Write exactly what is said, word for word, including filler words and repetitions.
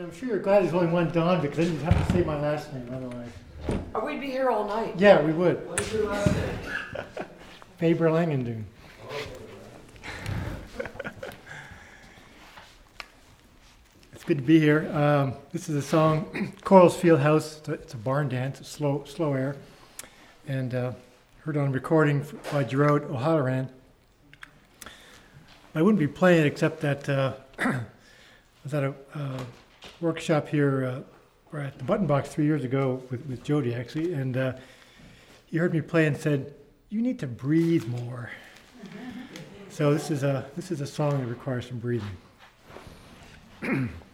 And I'm sure you're glad there's only one Don because then you'd have to say my last name otherwise. Or we'd be here all night. Yeah, we would. What is your last name? Faber Langendoon. It's good to be here. Um, this is a song, Corals Field House. It's a, it's a barn dance, it's slow, slow air, and uh, heard on a recording by Gerard O'Halloran. I wouldn't be playing it except that uh, I was at a uh, workshop here, uh, or at the Button Box three years ago with, with Jody actually, and uh, he heard me play and said, "You need to breathe more." So this is a this is a song that requires some breathing.